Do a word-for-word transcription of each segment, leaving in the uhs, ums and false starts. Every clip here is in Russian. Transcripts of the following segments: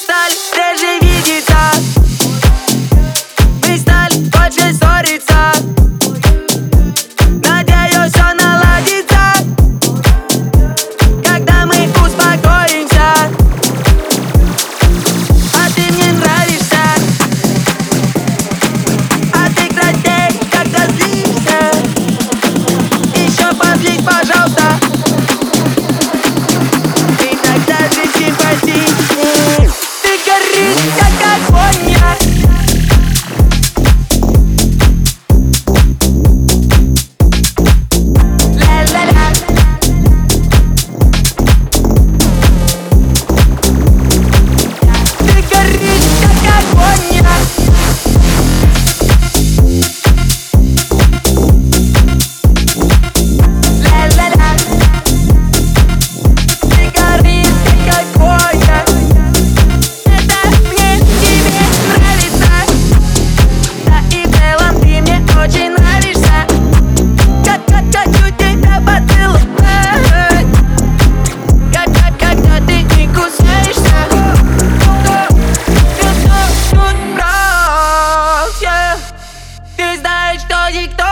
стали реже видеться, мы стали больше ссориться. Надеюсь, все наладится, когда мы успокоимся. А ты мне нравишься, а ты красней, когда злишься. Еще позлить, пожалуйста. Иногда же симпатичней. Ты горишь, как огонь, я. Ля-ля-ля. Ты горишь, как огонь, я. Ля-ля-ля. Ты горишь, как огонь, я. Это мне тебе нравится. Да и в целом ты мне очень нравишься. Как, как хочу тебя поцеловать. Как, как, когда ты не кусаешься. Кто, кто тут прав, yeah. Ты знаешь, что никто.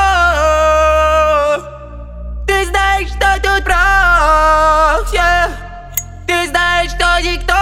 Ты знаешь, что тут прав, yeah. Ты знаешь, что никто.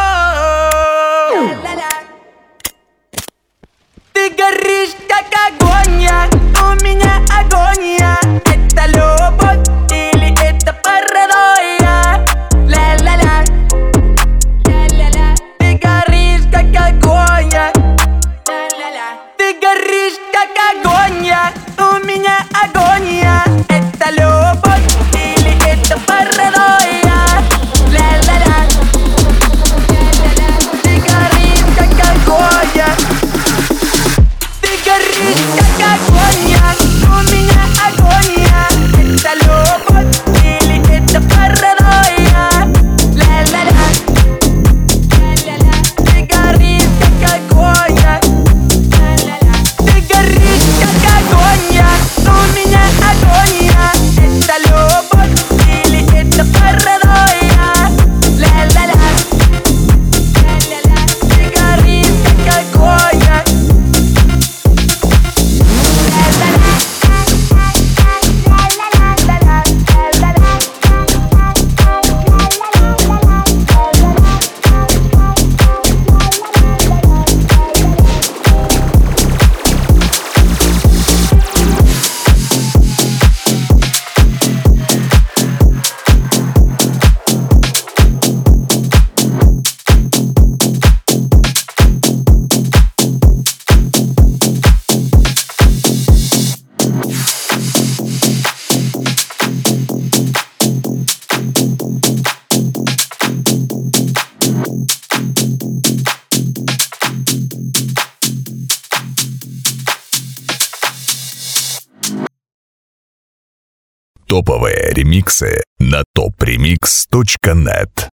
Ты горишь, как огонь, я. У меня агония. Это любовь или это паранойя? Ля-ля-ля. Ля-ля-ля. Ты горишь, как огонь, я. Ля-ля-ля. Ты горишь, как огонь, я. У меня агония. Это любовь или это паранойя? Ля-ля-ля. Ля-ля-ля. Ты горишь, как огонь, я. Ты горишь, как огонь, я. У меня агония. Это любовь или это паранойя? Ля-ля-ля. Ля-ля-ля. Ты горишь, как огонь, я. Ля-ля-ля. Ты горишь, как огонь, я. У меня агония. Это любовь или это паранойя? Ля-ля-ля. Ля-ля-ля. Ты горишь, как огонь, я. Топовые ремиксы на топ ремикс точка нет.